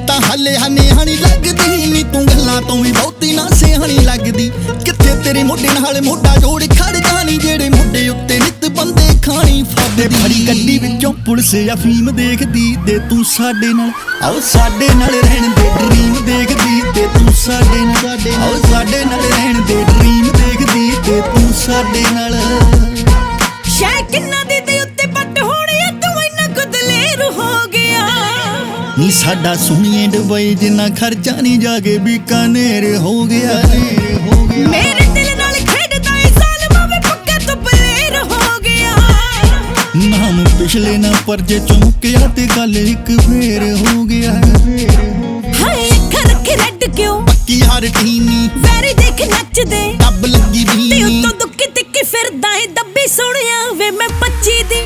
ਤਾਂ ਹੱਲੇ ਹਨੇਹਾਣੀ ਲੱਗਦੀ ਨੀ, ਤੂੰ ਗੱਲਾਂ ਤੋਂ ਵੀ ਬਹੁਤੀ ਨਾ ਸਿਆਣੀ ਲੱਗਦੀ। ਕਿੱਥੇ ਤੇਰੇ ਮੋਢੇ ਨਾਲ ਮੋਢਾ ਜੋੜ ਖੜ ਜਾਣੀ, ਜਿਹੜੇ ਮੋਢੇ ਉੱਤੇ ਨਿੱਤ ਬੰਦੇ ਖਾਣੀ ਫੱਬਦੀ। ਫੜੀ ਗੱਡੀ ਵਿੱਚੋਂ ਪੁਲਿਸ ਅਫੀਮ ਦੇਖਦੀ ਤੇ ਤੂੰ ਸਾਡੇ ਨਾਲ, ਆਓ ਸਾਡੇ ਨਾਲ ਰਹਿਣ ਦੇ ਡਰੀਮ ਦੇਖਦੀ ਤੇ ਤੂੰ ਸਾਡੇ ਨਾਲ, ਆਓ ਸਾਡੇ ਨਾਲ ਰਹਿਣ ਦੇ ਡਰੀਮ ਦੇਖਦੀ ਤੇ ਤੂੰ ਸਾਡੇ ਨਾਲ। ਸ਼ੈ ਕਿੰਨਾ ਦੀ ਤੇ ਉੱਤੇ ਪੱਟ ਹੋਣੀ ਆ, ਤੂੰ ਇੰਨਾ ਕੁ ਦਲੇਰ ਹੋ ਗਿਆ ਨੀ। ਸਾਡਾ ਸੁਣੀਏ ਡੁਬਈ ਜਿੰਨਾ ਖਰਚਾ ਨਹੀਂ ਜਾ ਕੇ ਬੀਕਾਨੇਰ ਹੋ ਗਿਆ। ਮੇਰੇ ਦਿਲ ਨਾਲ ਖੇਡਦਾ ਏ ਜ਼ਾਲਮਾਂ ਵੇ, ਪੱਕਾ ਤੂੰ ਬਲੇਰ ਹੋ ਗਿਆ। ਨਾਮ ਪਿਛਲੇ ਨਾ ਪਰਜੇ ਚੁੰਕਿਆ ਤੇ ਗੱਲ ਇੱਕ ਫੇਰ ਹੋ ਗਿਆ। ਹਾਏ ਅੱਖਾਂ ਰੱਖੇ ਰੈਡ ਕਿਉਂ, ਪੱਕੀ ਹਰ ਟੀਨੀ ਵੈਰੀ ਦੇਖ ਨੱਚਦੇ ਡੱਬ ਲੱਗੀ ਤੇ ਵੀ ਉੱਤੋਂ ਦੁੱਕੀ ਤਿੱਕੀ ਫਿਰਦਾ ਏ ਦੱਬੀ ਸੋਹਣਿਆ ਵੇ। ਮੈਂ 25 ਦੀ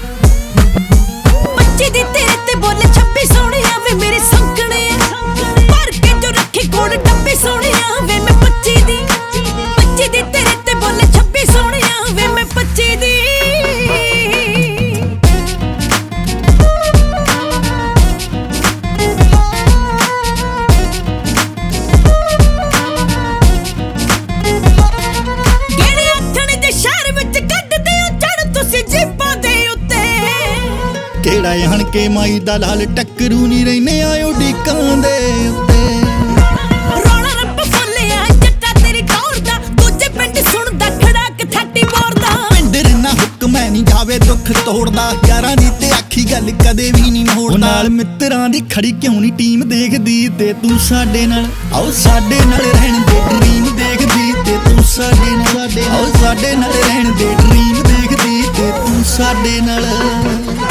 ਤੇਰੇ ਤੇ ਬੋਲੇ 26 ਸੋਹਣਿਆ ਵੇ ਮੇਰੇ ਸੰਕਣੇ। ਭਰ ਕੇ ਜੋ ਰੱਖੇ ਕੋਲ ਡੱਬੇ ਸੋਹਣਿਆ ਵੇ ਮੈਂ 25 ਦੀ ਤੇਰੇ ਤੇ ਬੋਲੇ 26 ਸੋਹਣਿਆ ਵੇ ਮੈਂ 25 ਦੀ। ਗੇੜੇ ਅੱਖਣ ਦੇ ਸ਼ਹਿਰ ਵਿੱਚ ਕੱਢਦੇ ਹੋ ਚੜ ਤੁਸੀਂ ਜੀਪਾਂ ਦੇ ਉੱਤੇ। ਕਿਹੜਾ ਹਣ ਕੇ ਮਾਈ ਦਾ ਲਾਲ ਟੱਕਰੂ ਨੀ ਰਹਿਨੇ ਆਇਓ ਡੀਕਾਂ ਦੇ ਉੱਤੇ। ਰੋਣਾ ਰੱਬ ਫੁੱਲਿਆ ਜੱਟਾ ਤੇਰੀ ਟੌਰ ਦਾ, ਦੂਜੇ ਪਿੰਡ ਸੁਣਦਾ ਖੜਾਕ ਠਾਟੀ ਬੋਰਦਾ। ਪਿੰਡ ਰਨਾ ਹੁਕਮ ਨਹੀਂ ਜਾਵੇ ਦੁੱਖ ਤੋੜਦਾ, ਯਾਰਾਂ ਦੀ ਤੇ ਆਖੀ ਗੱਲ ਕਦੇ ਵੀ ਨਹੀਂ ਮੋੜਦਾ। ਨਾਲ ਮਿੱਤਰਾਂ ਦੀ ਖੜੀ ਕਿਉਂ ਨਹੀਂ ਟੀਮ ਦੇਖਦੀ ਤੇ ਤੂੰ ਸਾਡੇ ਨਾਲ, ਆਓ ਸਾਡੇ ਨਾਲ ਰਹਿਣ ਦੇ ਡਰੀਮ ਦੇਖਦੀ ਤੇ ਤੂੰ ਸਾਡੇ ਨਾਲ, ਆਓ ਸਾਡੇ ਨਾਲ ਰਹਿਣ ਦੇ ਡਰੀਮ ਦੇਖਦੀ ਤੇ ਤੂੰ ਸਾਡੇ ਨਾਲ।